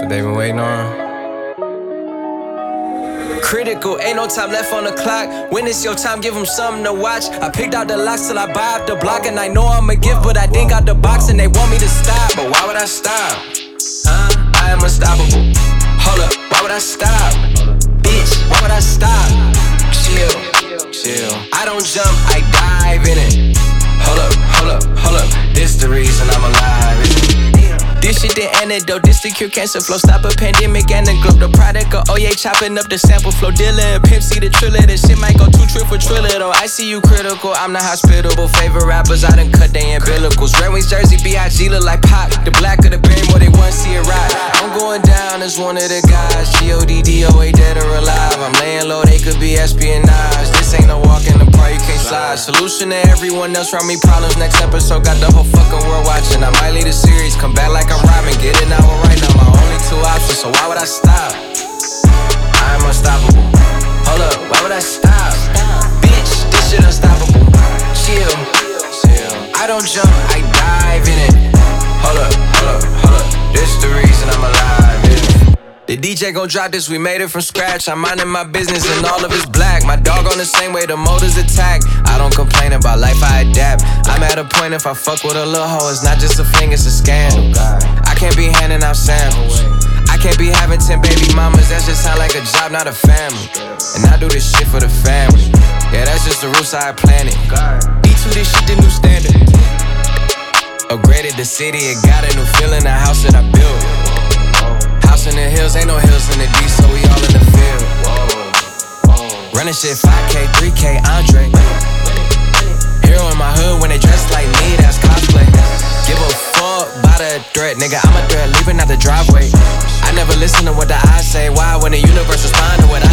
they been waiting on. Critical, ain't no time left on the clock. When it's your time, give them something to watch. I picked out the locks till I buy up the block. And I know I'm a gift, but I didn't got the box and they want me to stop. But why would I stop? I am unstoppable. Hold up, why would I stop? Bitch, why would I stop? Chill, chill. I don't jump, I dive in it. Hold up, hold up, hold up. This the reason I'm alive, isn't it? This shit the antidote, this the cure cancer flow. Stop a pandemic and the globe. The product of Oye chopping up the sample flow. Dealer and Pimp C the triller. This shit might go 2 trip for triller though. I see you critical, I'm not hospitable. Favorite rappers, I done cut they umbilicals. Red Wings jersey, B.I.G. look like Pop. The black of the berry, more they want see it ride. I'm going down as one of the guys. G-O-D-D-O-A, dead or alive. I'm laying low, they could be espionage. This ain't no walk in the park, you can't slide. Solution to everyone else around me problems. Next episode, got the whole fucking world watching. I might lead a series, come back like I'm rhyming. Get it now or right now, my only 2 options. So why would I stop? I'm unstoppable. Hold up, why would I stop? Bitch, this shit unstoppable. Chill, chill. I don't jump, I dive in it. Hold up, hold up, hold up. This the reason I'm alive, yeah. The DJ gon' drop this, we made it from scratch. I'm minding my business and all of it's black. My dog on the same way, the motors attack. I don't complain about life, I adapt. I'm at a point if I fuck with a little hoe, it's not just a fling, it's a scandal. I can't be handing out samples. I can't be having 10 baby mamas, that just sound like a job, not a family. And I do this shit for the family. Yeah, that's just the roots I planted. D2, this shit the new standard. Upgraded the city, it got a new feeling, the house that I built. House in the hills, ain't no hills in the D, so we all in the field. Running shit 5K, 3K, Andre. Hero in my hood when they dress like me, that's cosplay. Give a fuck by the threat, nigga, I'm a threat, leaving out the driveway. I never listen to what the eyes say, why when the universe respond to what I